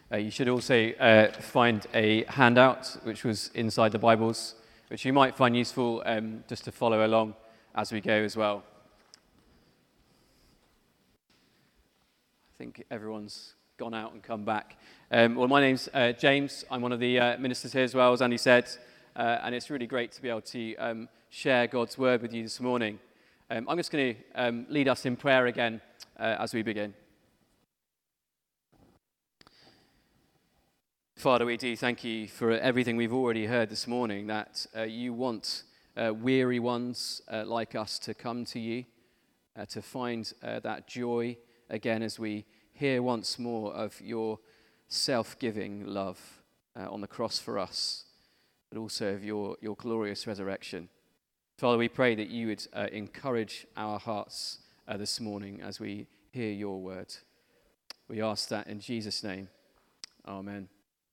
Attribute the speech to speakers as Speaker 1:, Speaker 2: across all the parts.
Speaker 1: You should also find a handout which was inside the Bibles, which you might find useful just to follow along as we go as well. I think everyone's gone out and come back. Well, my name's James. I'm one of the ministers here as well, as Andy said, and it's really great to be able to share God's word with you this morning. I'm just going to lead us in prayer again as we begin. Father, we do thank you for everything we've already heard this morning, that you want weary ones like us to come to you, to find that joy again as we hear once more of your self-giving love on the cross for us, but also of your glorious resurrection. Father, we pray that you would encourage our hearts this morning as we hear your word. We ask that in Jesus' name. Amen.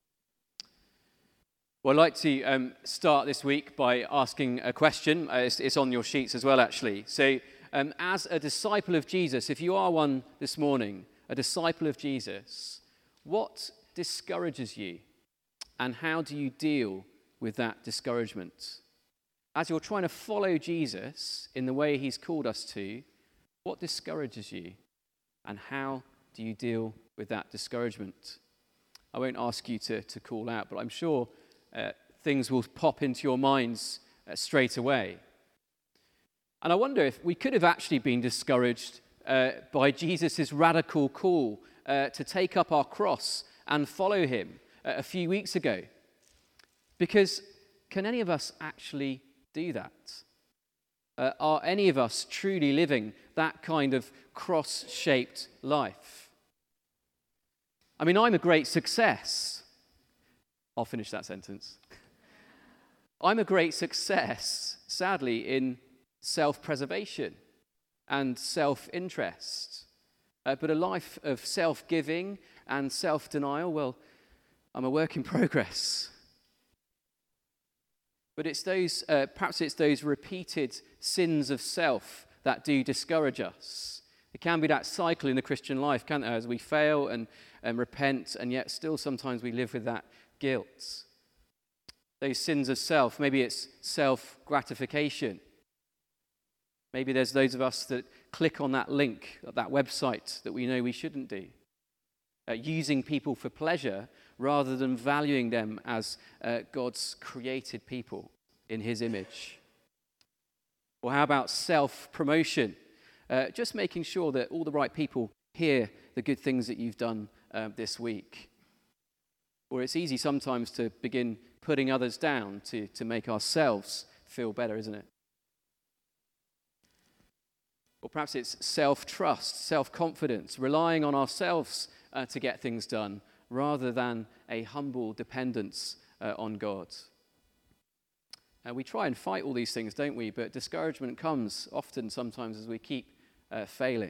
Speaker 1: Well, I'd like to start this week by asking a question. It's on your sheets as well, actually. So, as a disciple of Jesus, if you are one this morning, a disciple of Jesus, what discourages you? And how do you deal with that discouragement? As you're trying to follow Jesus in the way he's called us to, what discourages you? And how do you deal with that discouragement? I won't ask you to call out, but I'm sure things will pop into your minds straight away. And I wonder if we could have actually been discouraged by Jesus' radical call to take up our cross and follow him a few weeks ago. Because can any of us actually do that? Are any of us truly living that kind of cross-shaped life? I mean, I'm a great success. I'll finish that sentence. I'm a great success, sadly, in self-preservation and self-interest. But a life of self-giving and self-denial, well, I'm a work in progress. But it's perhaps it's those repeated sins of self that do discourage us. It can be that cycle in the Christian life, can't there, as we fail and repent, and yet still sometimes we live with that guilt. Those sins of self, maybe it's self-gratification. Maybe there's those of us that click on that link, that website that we know we shouldn't do. Using people for pleasure rather than valuing them as God's created people in his image. Or how about self-promotion? Just making sure that all the right people hear the good things that you've done this week. Or it's easy sometimes to begin putting others down to make ourselves feel better, isn't it? Or perhaps it's self-trust, self-confidence, relying on ourselves to get things done rather than a humble dependence on God. We try and fight all these things, don't we? But discouragement comes often sometimes as we keep failing.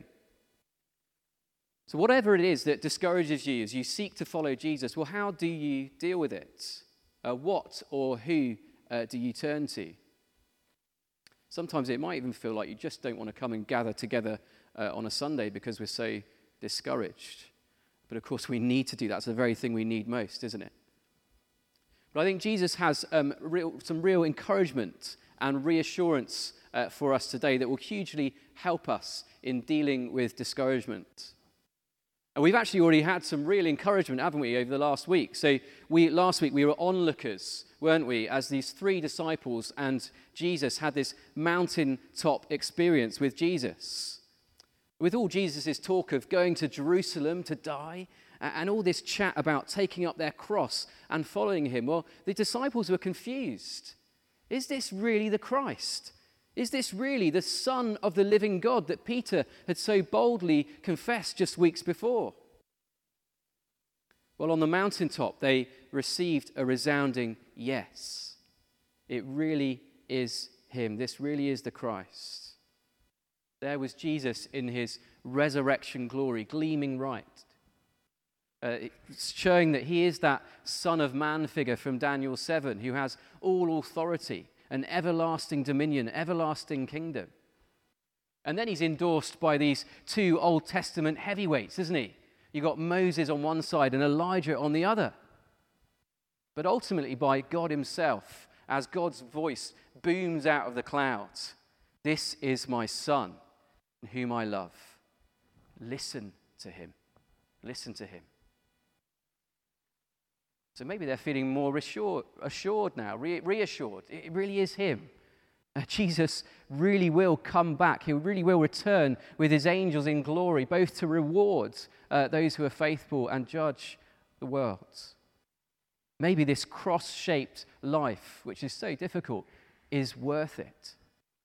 Speaker 1: So whatever it is that discourages you as you seek to follow Jesus, well, how do you deal with it? What or who do you turn to? Sometimes it might even feel like you just don't want to come and gather together on a Sunday because we're so discouraged. But of course we need to do that. It's the very thing we need most, isn't it? But I think Jesus has some real encouragement and reassurance for us today that will hugely help us in dealing with discouragement. And we've actually already had some real encouragement, haven't we, over the last week? So last week we were onlookers, weren't we, as these three disciples and Jesus had this mountaintop experience with Jesus. With all Jesus' talk of going to Jerusalem to die and all this chat about taking up their cross and following him, well, the disciples were confused. Is this really the Christ? Is this really the Son of the living God that Peter had so boldly confessed just weeks before? Well, on the mountaintop, they received a resounding yes. It really is him. This really is the Christ. There was Jesus in his resurrection glory, gleaming right, showing that he is that Son of Man figure from Daniel 7, who has all authority, an everlasting dominion, everlasting kingdom. And then he's endorsed by these two Old Testament heavyweights, isn't he? You've got Moses on one side and Elijah on the other. But ultimately by God himself, as God's voice booms out of the clouds, "This is my Son, in whom I love. Listen to him." Listen to him. So maybe they're feeling more assured now, reassured. It really is him. Jesus really will come back. He really will return with his angels in glory, both to reward those who are faithful and judge the world. Maybe this cross-shaped life, which is so difficult, is worth it.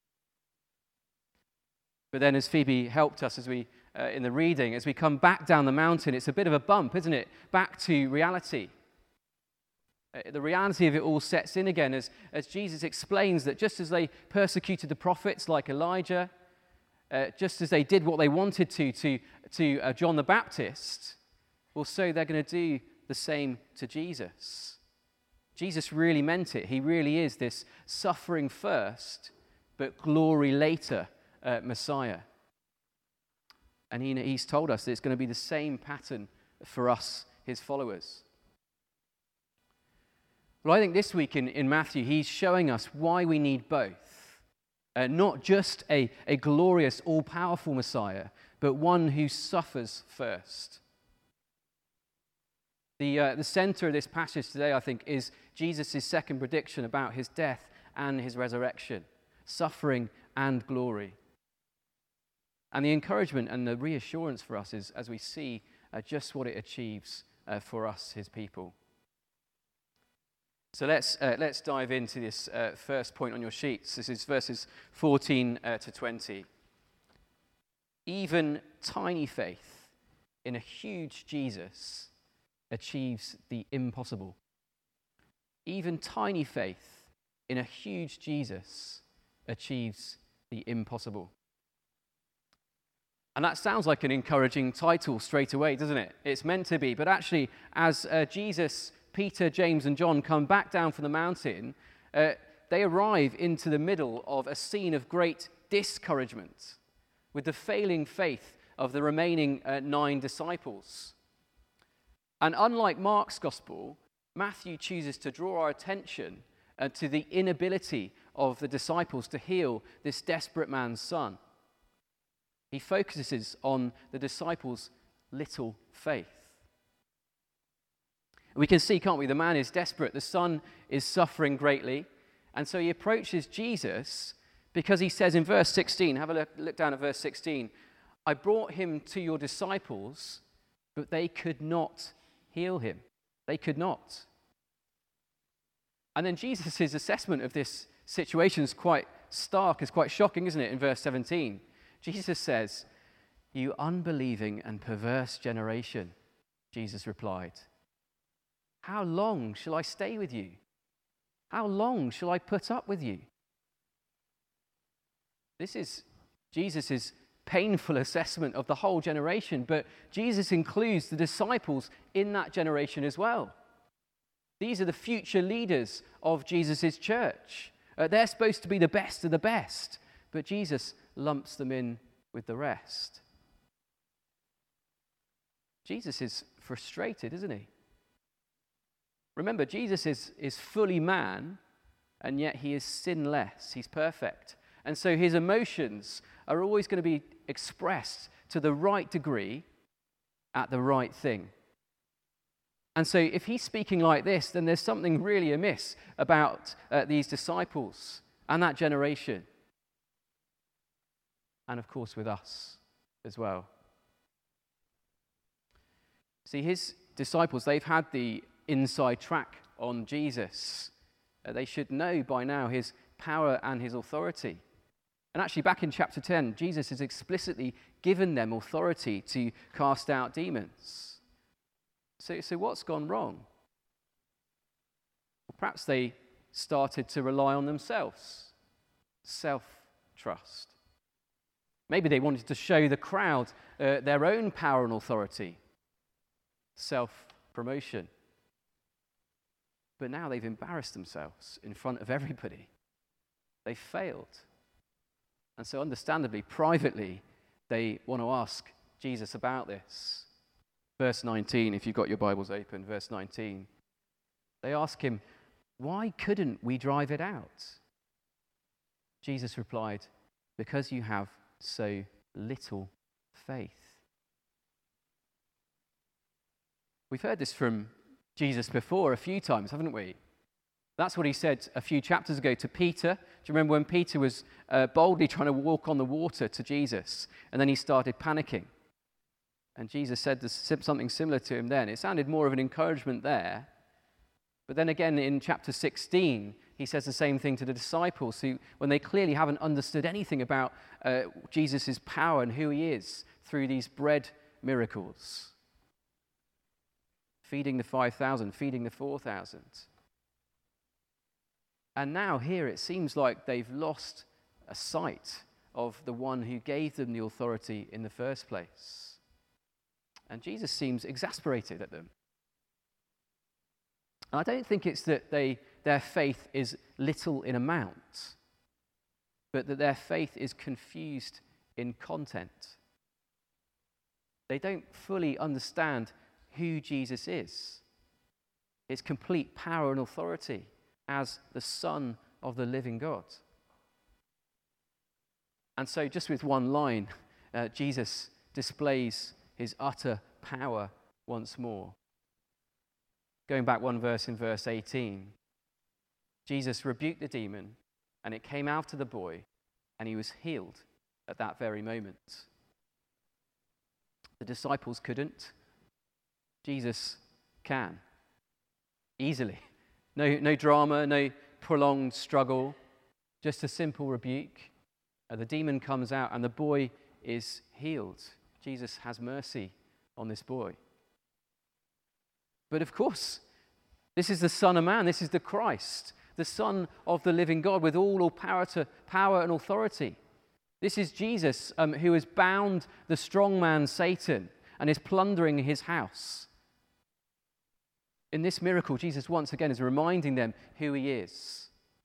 Speaker 1: But then as Phoebe helped us as we in the reading, as we come back down the mountain, it's a bit of a bump, isn't it? Back to reality. The reality of it all sets in again as Jesus explains that just as they persecuted the prophets like Elijah, just as they did what they wanted to John the Baptist, well, so they're going to do the same to Jesus. Jesus really meant it. He really is this suffering first, but glory later Messiah. And he's told us that it's going to be the same pattern for us, his followers. Well, I think this week in Matthew, he's showing us why we need both. Not just a glorious, all-powerful Messiah, but one who suffers first. The center of this passage today, I think, is Jesus' second prediction about his death and his resurrection, suffering and glory. And the encouragement and the reassurance for us is as we see just what it achieves for us, his people. So let's dive into this first point on your sheets. This is verses 14 to 20. Even tiny faith in a huge Jesus achieves the impossible. Even tiny faith in a huge Jesus achieves the impossible. And that sounds like an encouraging title straight away, doesn't it? It's meant to be. But actually, as Jesus, Peter, James, and John come back down from the mountain, they arrive into the middle of a scene of great discouragement with the failing faith of the remaining 9 disciples. And unlike Mark's gospel, Matthew chooses to draw our attention to the inability of the disciples to heal this desperate man's son. He focuses on the disciples' little faith. We can see, can't we? The man is desperate. The son is suffering greatly. And so he approaches Jesus because he says in verse 16, have a look down at verse 16, "I brought him to your disciples, but they could not heal him." They could not. And then Jesus' assessment of this situation is quite stark, is quite shocking, isn't it, in verse 17? Jesus says, "You unbelieving and perverse generation," Jesus replied, "how long shall I stay with you? How long shall I put up with you?" This is Jesus' painful assessment of the whole generation, but Jesus includes the disciples in that generation as well. These are the future leaders of Jesus' church. They're supposed to be the best of the best, but Jesus lumps them in with the rest. Jesus is frustrated, isn't he? Remember, Jesus is fully man, and yet he is sinless. He's perfect. And so his emotions are always going to be expressed to the right degree at the right thing. And so if he's speaking like this, then there's something really amiss about these disciples and that generation. And of course with us as well. See, his disciples, they've had the inside track on Jesus. They should know by now his power and his authority. And actually back in chapter 10, Jesus has explicitly given them authority to cast out demons. So what's gone wrong? Well, perhaps they started to rely on themselves. Self-trust. Maybe they wanted to show the crowd their own power and authority. Self-promotion. But now they've embarrassed themselves in front of everybody. They failed. And so understandably, privately, they want to ask Jesus about this. Verse 19, if you've got your Bibles open, verse 19. They ask him, "Why couldn't we drive it out?" Jesus replied, "Because you have so little faith." We've heard this from Jesus before a few times, haven't we? That's what he said a few chapters ago to Peter. Do you remember when Peter was boldly trying to walk on the water to Jesus, and then he started panicking? And Jesus said something similar to him then. It sounded more of an encouragement there. But then again in chapter 16, he says the same thing to the disciples, who, when they clearly haven't understood anything about Jesus' power and who he is through these bread miracles. Feeding the 5,000, feeding the 4,000. And now here it seems like they've lost a sight of the one who gave them the authority in the first place. And Jesus seems exasperated at them. I don't think it's that their faith is little in amount, but that their faith is confused in content. They don't fully understand who Jesus is, his complete power and authority as the Son of the living God. And so just with one line, Jesus displays his utter power once more. Going back one verse in verse 18, Jesus rebuked the demon, and it came out of the boy, and he was healed at that very moment. The disciples couldn't. Jesus can. Easily. No drama, no prolonged struggle, just a simple rebuke. The demon comes out, and the boy is healed. Jesus has mercy on this boy. But of course, this is the Son of Man. This is the Christ, the Son of the living God, with all power and authority. This is Jesus who has bound the strong man Satan and is plundering his house. In this miracle, Jesus once again is reminding them who he is.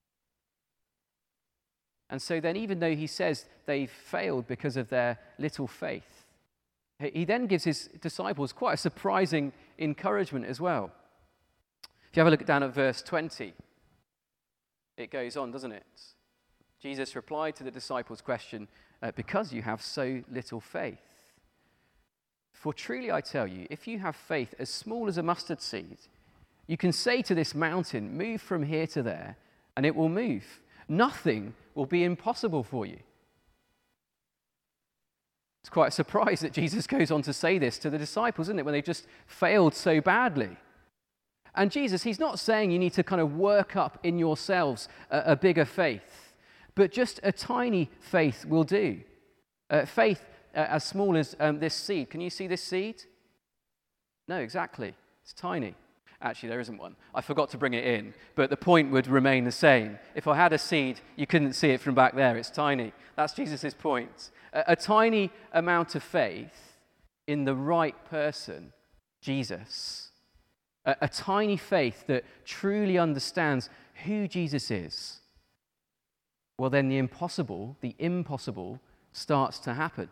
Speaker 1: And so then, even though he says they've failed because of their little faith, he then gives his disciples quite a surprising encouragement as well. If you have a look down at verse 20, it goes on, doesn't it? Jesus replied to the disciples' question, "Because you have so little faith. For truly I tell you, if you have faith as small as a mustard seed, you can say to this mountain, 'Move from here to there,' and it will move. Nothing will be impossible for you." It's quite a surprise that Jesus goes on to say this to the disciples, isn't it, when they've just failed so badly. And Jesus, he's not saying you need to kind of work up in yourselves a bigger faith, but just a tiny faith will do. Faith as small as this seed. Can you see this seed? No, exactly. It's tiny. Actually, there isn't one. I forgot to bring it in, but the point would remain the same. If I had a seed, you couldn't see it from back there. It's tiny. That's Jesus' point. A tiny amount of faith in the right person, Jesus. A tiny faith that truly understands who Jesus is. Well, then the impossible starts to happen.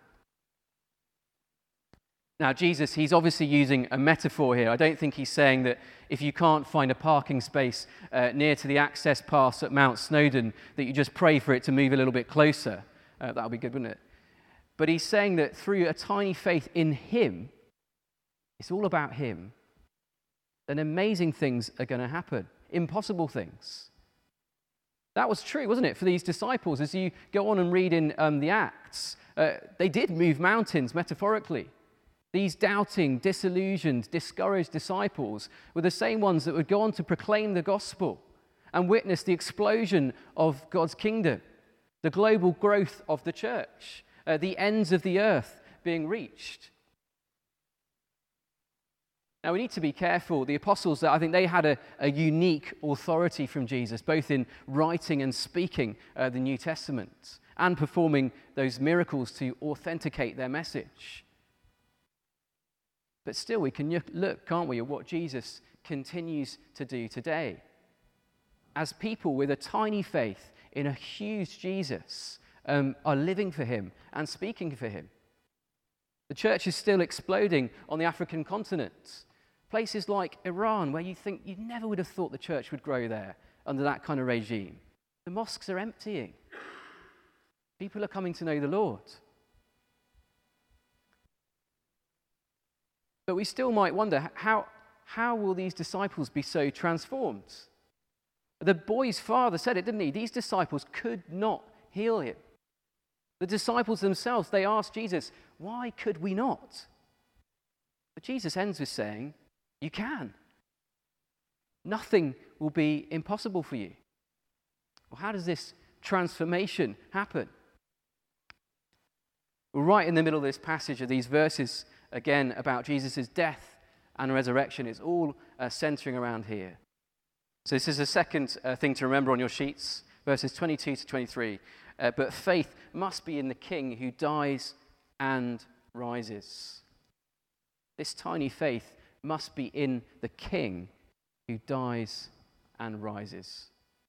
Speaker 1: Now, Jesus, he's obviously using a metaphor here. I don't think he's saying that if you can't find a parking space near to the access pass at Mount Snowdon, that you just pray for it to move a little bit closer. That would be good, wouldn't it? But he's saying that through a tiny faith in him, it's all about him, then amazing things are going to happen. Impossible things. That was true, wasn't it, for these disciples? As you go on and read in the Acts, they did move mountains, metaphorically. These doubting, disillusioned, discouraged disciples were the same ones that would go on to proclaim the gospel and witness the explosion of God's kingdom, the global growth of the church, the ends of the earth being reached. Now, we need to be careful. The apostles, I think they had a unique authority from Jesus, both in writing and speaking the New Testament and performing those miracles to authenticate their message. But still, we can look, can't we, at what Jesus continues to do today. As people with a tiny faith in a huge Jesus are living for him and speaking for him. The church is still exploding on the African continent. Places like Iran, where you never would have thought the church would grow there under that kind of regime. The mosques are emptying. People are coming to know the Lord. But we still might wonder, how will these disciples be so transformed? The boy's father said it, didn't he? These disciples could not heal him. The disciples themselves, they asked Jesus, why could we not? But Jesus ends with saying, you can. Nothing will be impossible for you. Well, how does this transformation happen? Well, right in the middle of this passage of these verses, again, about Jesus' death and resurrection, it's all centering around here. So this is the second thing to remember on your sheets, verses 22 to 23. But faith must be in the King who dies and rises. This tiny faith must be in the King who dies and rises.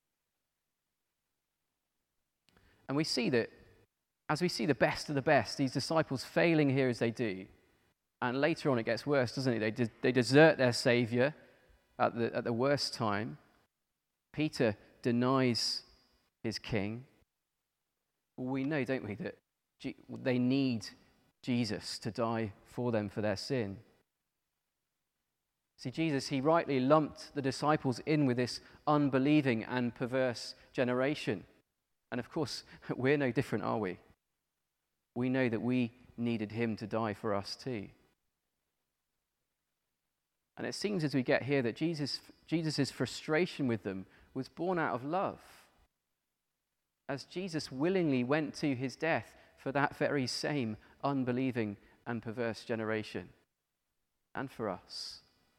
Speaker 1: And we see that, as we see the best of the best, these disciples failing here as they do, and later on it gets worse, doesn't it? They desert their Saviour at the worst time. Peter denies his King. Well, we know, don't we, that they need Jesus to die for them for their sin. See, Jesus, he rightly lumped the disciples in with this unbelieving and perverse generation. And of course, we're no different, are we? We know that we needed him to die for us too. And it seems as we get here that Jesus' frustration with them was born out of love. As Jesus willingly went to his death for that very same unbelieving and perverse generation, and for us.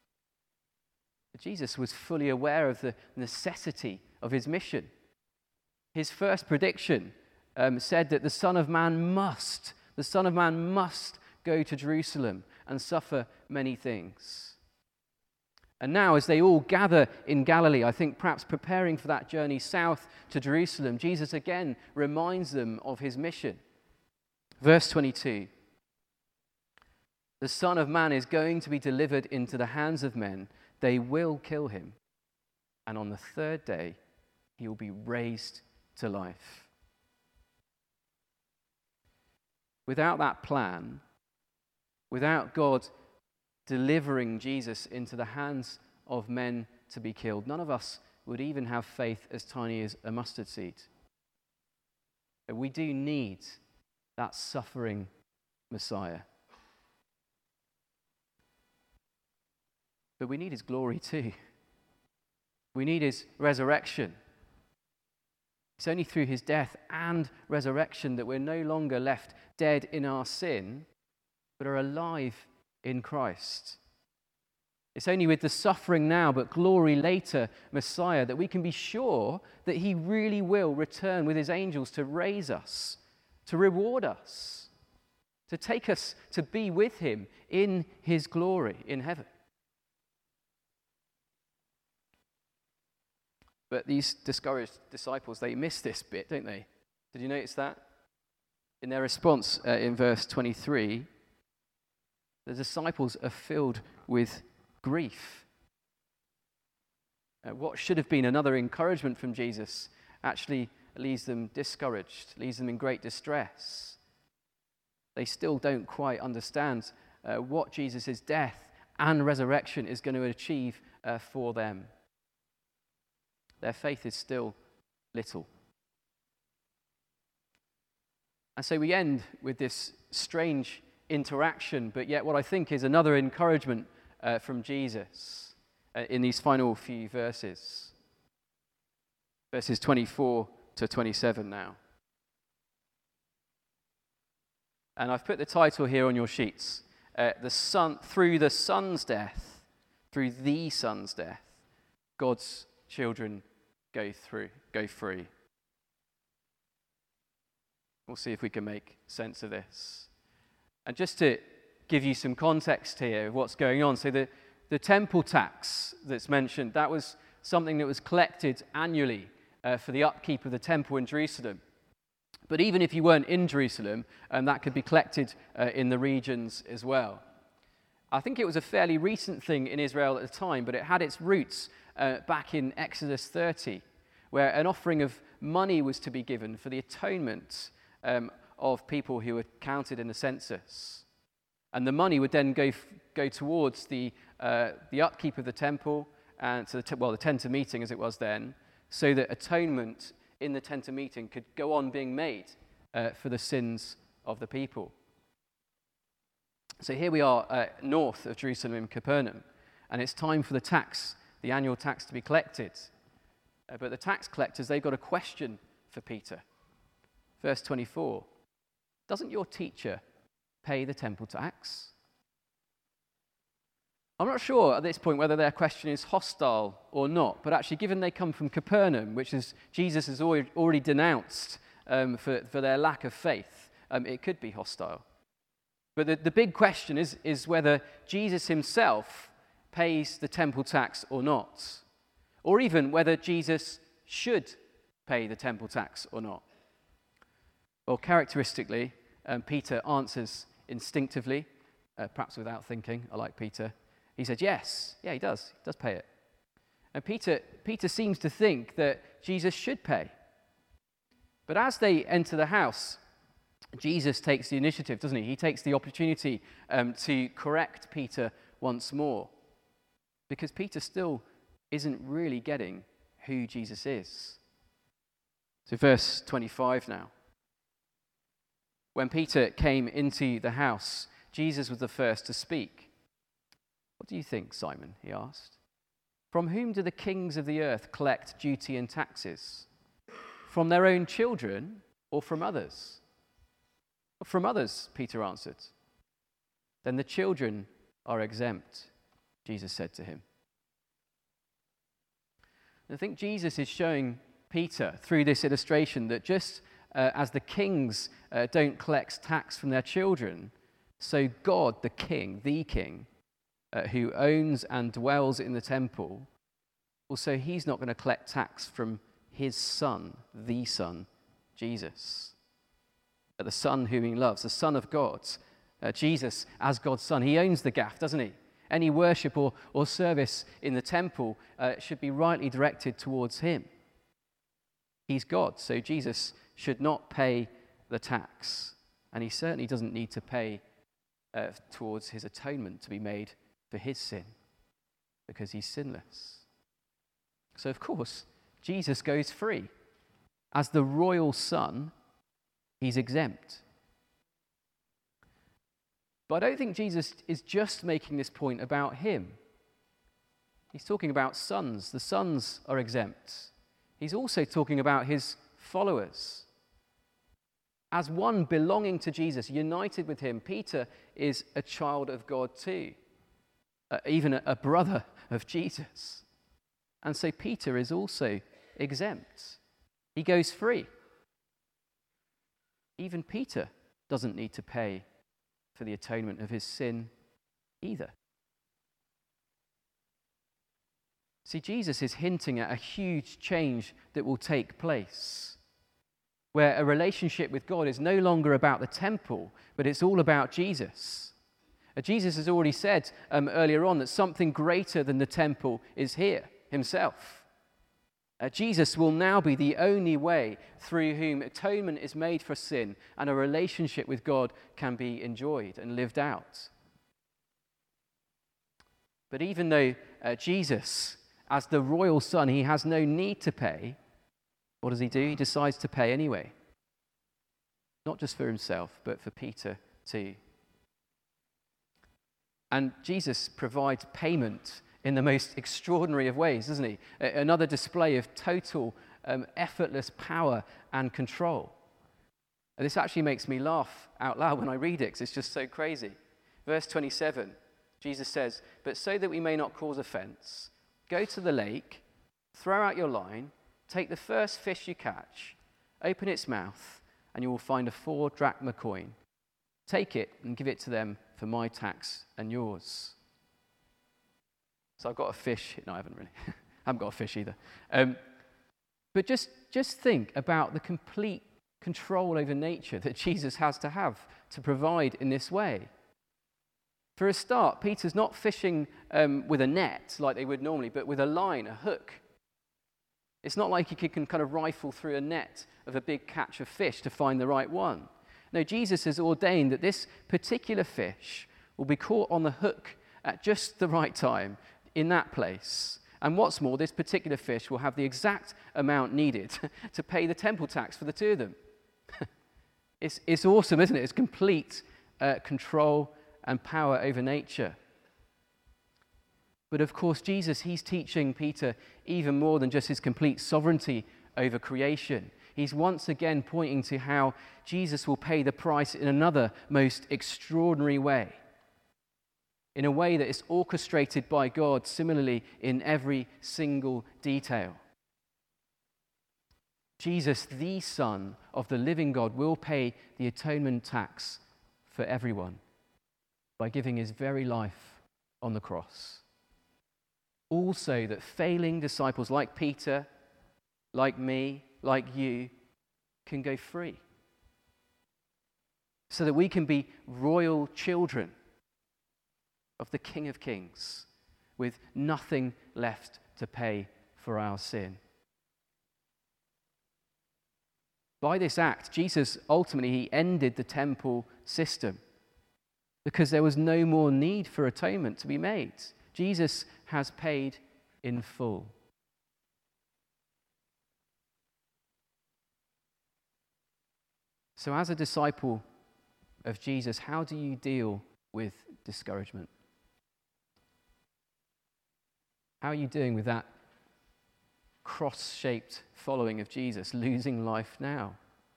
Speaker 1: Jesus was fully aware of the necessity of his mission. His first prediction said that the Son of Man must go to Jerusalem and suffer many things. And now, as they all gather in Galilee, I think perhaps preparing for that journey south to Jerusalem, Jesus again reminds them of his mission. Verse 22, the Son of Man is going to be delivered into the hands of men. They will kill him, and on the third day, he will be raised to life. Without that plan, without God delivering Jesus into the hands of men to be killed, none of us would even have faith as tiny as a mustard seed. But we do need that suffering Messiah. But we need his glory too. We need his resurrection. It's only through his death and resurrection that we're no longer left dead in our sin, but are alive in Christ. It's only with the suffering now, but glory later Messiah that we can be sure that he really will return with his angels to raise us, to reward us, to take us to be with him in his glory in heaven. But these discouraged disciples, they miss this bit, don't they? Did you notice that? In their response in verse 23, the disciples are filled with grief. What should have been another encouragement from Jesus actually leaves them discouraged, leaves them in great distress. They still don't quite understand what Jesus' death and resurrection is going to achieve for them. Their faith is still little. And so we end with this strange interaction, but yet what I think is another encouragement from Jesus in these final few verses. Verses 24 to 27 now. And I've put the title here on your sheets. Through the Son's death, God's children go free. We'll see if we can make sense of this. And just to give you some context here of what's going on. So the temple tax that's mentioned, that was something that was collected annually for the upkeep of the temple in Jerusalem. But even if you weren't in Jerusalem, that could be collected in the regions as well. I think it was a fairly recent thing in Israel at the time, but it had its roots back in Exodus 30, where an offering of money was to be given for the atonement of people who were counted in the census. And the money would then go towards the upkeep of the temple and to the tent of meeting as it was then, so that atonement in the tent of meeting could go on being made for the sins of the people. So here we are north of Jerusalem in Capernaum, and it's time for the annual tax to be collected. But the tax collectors, they've got a question for Peter. Verse 24, doesn't your teacher pay the temple tax? I'm not sure at this point whether their question is hostile or not, but actually given they come from Capernaum, which is Jesus has already denounced for their lack of faith, it could be hostile. But the big question is whether Jesus himself pays the temple tax or not, or even whether Jesus should pay the temple tax or not. Well, characteristically, Peter answers instinctively, perhaps without thinking. I like Peter. He said, yes, he does pay it. And Peter seems to think that Jesus should pay. But as they enter the house, Jesus takes the initiative, doesn't he? He takes the opportunity to correct Peter once more, because Peter still isn't really getting who Jesus is. So verse 25 now. When Peter came into the house, Jesus was the first to speak. What do you think, Simon? He asked. From whom do the kings of the earth collect duty and taxes? From their own children or from others? From others, Peter answered. Then the children are exempt, Jesus said to him. And I think Jesus is showing Peter through this illustration that just as the kings don't collect tax from their children, so God, the king, who owns and dwells in the temple, also he's not going to collect tax from his son, the Son, Jesus. The Son whom he loves, the Son of God. Jesus, as God's Son, he owns the gaff, doesn't he? Any worship or service in the temple should be rightly directed towards him. He's God, so Jesus should not pay the tax. And he certainly doesn't need to pay towards his atonement to be made for his sin, because he's sinless. So, of course, Jesus goes free. As the royal son, he's exempt. But I don't think Jesus is just making this point about him. He's talking about sons. The sons are exempt. He's also talking about his followers. As one belonging to Jesus, united with him, Peter is a child of God too, even a brother of Jesus. And so Peter is also exempt. He goes free. Even Peter doesn't need to pay for the atonement of his sin either. See, Jesus is hinting at a huge change that will take place, where a relationship with God is no longer about the temple, but it's all about Jesus. Jesus has already said earlier on that something greater than the temple is here, himself. Jesus will now be the only way through whom atonement is made for sin and a relationship with God can be enjoyed and lived out. But even though Jesus, as the royal son, he has no need to pay, what does he do? He decides to pay anyway. Not just for himself, but for Peter too. And Jesus provides payment in the most extraordinary of ways, doesn't he? Another display of total, effortless power and control. And this actually makes me laugh out loud when I read it, because it's just so crazy. Verse 27, Jesus says, "But so that we may not cause offense, go to the lake, throw out your line, take the first fish you catch, open its mouth, and you will find a 4 drachma coin. Take it and give it to them for my tax and yours." So I've got a fish. No, I haven't really. I haven't got a fish either. But just think about the complete control over nature that Jesus has to have to provide in this way. For a start, Peter's not fishing with a net like they would normally, but with a line, a hook. It's not like he can kind of rifle through a net of a big catch of fish to find the right one. No, Jesus has ordained that this particular fish will be caught on the hook at just the right time in that place. And what's more, this particular fish will have the exact amount needed to pay the temple tax for the two of them. It's awesome, isn't it? It's complete control and power over nature. But of course, Jesus, he's teaching Peter even more than just his complete sovereignty over creation. He's once again pointing to how Jesus will pay the price in another most extraordinary way, in a way that is orchestrated by God similarly in every single detail. Jesus, the Son of the living God, will pay the atonement tax for everyone by giving his very life on the cross. Also, that failing disciples like Peter, like me, like you, can go free. So that we can be royal children of the King of Kings with nothing left to pay for our sin. By this act, Jesus ultimately, he ended the temple system because there was no more need for atonement to be made. Jesus has paid in full. So as a disciple of Jesus, how do you deal with discouragement? How are you doing with that cross-shaped following of Jesus, losing life now?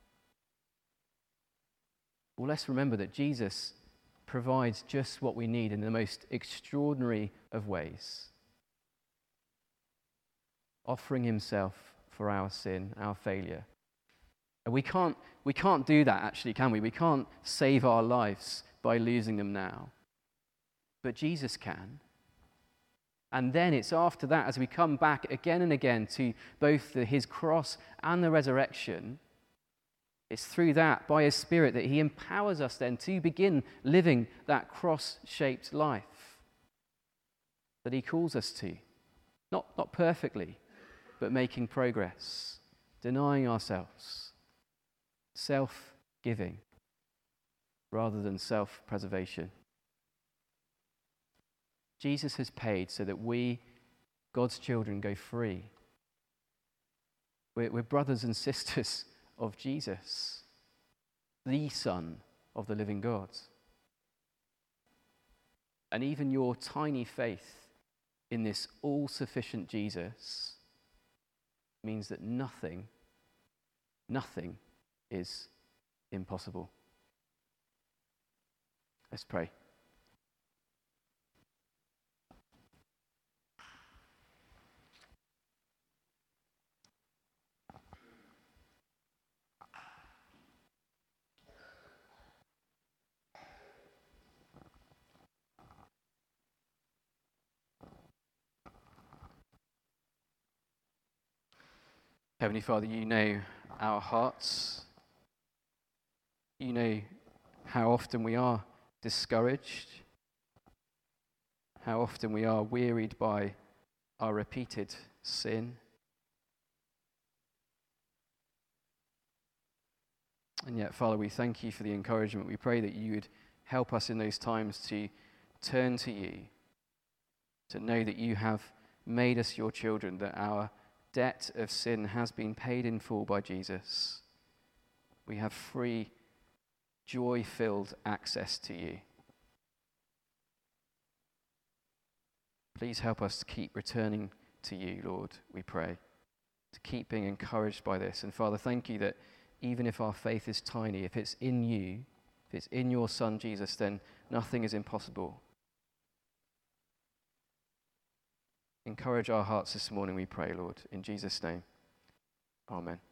Speaker 1: Well, let's remember that Jesus provides just what we need in the most extraordinary of ways, offering himself for our sin, our failure. And we can't do that, actually, can we? We can't save our lives by losing them now. But Jesus can. And then it's after that, as we come back again and again to both his cross and the resurrection, it's through that, by his Spirit, that he empowers us then to begin living that cross-shaped life that he calls us to. Not perfectly, but making progress, denying ourselves, self-giving rather than self-preservation. Jesus has paid so that we, God's children, go free. We're brothers and sisters of Jesus, the Son of the living God. And even your tiny faith in this all-sufficient Jesus means that nothing is impossible. Let's pray. Heavenly Father, you know our hearts. You know how often we are discouraged, how often we are wearied by our repeated sin. And yet, Father, we thank you for the encouragement. We pray that you would help us in those times to turn to you, to know that you have made us your children, that our debt of sin has been paid in full by Jesus. We have free, joy-filled access to you. Please help us to keep returning to you, Lord, we pray, to keep being encouraged by this. And Father, thank you that even if our faith is tiny, if it's in you, if it's in your Son, Jesus, then nothing is impossible. Encourage our hearts this morning, we pray, Lord, in Jesus' name. Amen.